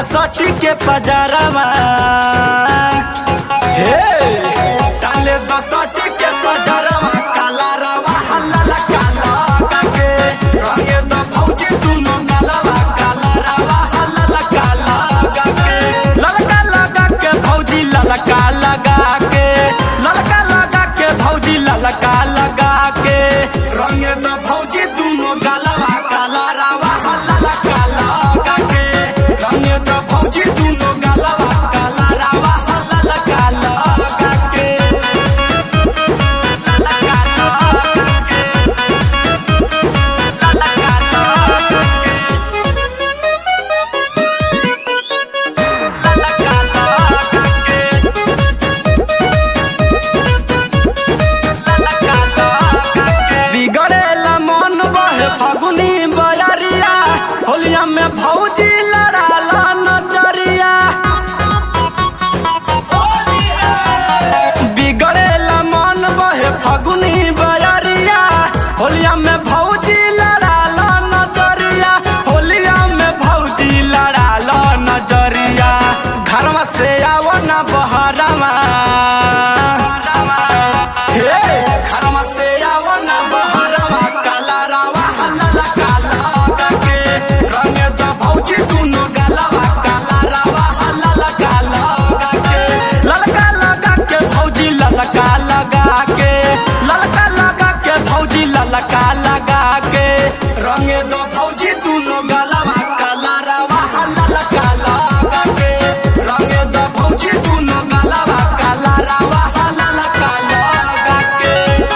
सटी के पजारावा हे डाले सटी के पजारावा काला रवा हल्ला काला के रंगे द फौजी दुनो गलवा काला रवा हल्ला काला के ललका लगा के फौजी ललका लगा के ललका लगा के फौजी ललका लगा के रंगे द फौजी दुनो गलवा काला रवा हल्ला काला के रंगे द फौजी दुनो गलवा काला रवा हल्ला काला के बिगड़ेला मन बहे फगुनी बयरिया होलिया में भौजी लड़ाला नजरिया बिगड़ेला मन बहे फगुनी बयरिया होलिया में भौजी लड़ाला नजरिया होलिया में भौजी लड़ाला नजरिया घरवा से आवो ना बहरावा हे घरवा से आवो ना बहरावा काला रावा हल्ला काला के रंगे द भौजी दुनो गलवा काला रावा हल्ला काला के ललका लगा के भौजी ललका लगा के ललका लगा के भौजी ललका लगा के रंगे द भौजी दुनो गलवा काला रावा हल्ला काला के रंगे द भौजी दुनो गलवा काला रावा हल्ला काला के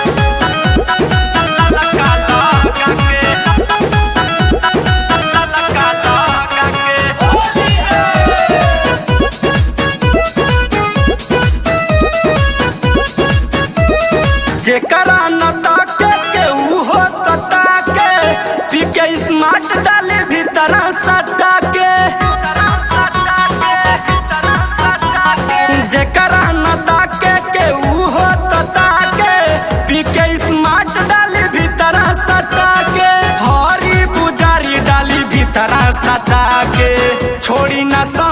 जेकरा न ताके के उहो ताके पी के स्मार्ट डाले भीतर सटा के जेकरा न ताके के उहो ताके पी के स्मार्ट डाले भीतर सटा के हरी पुजारी डाली भीतर सटा के छोड़ी न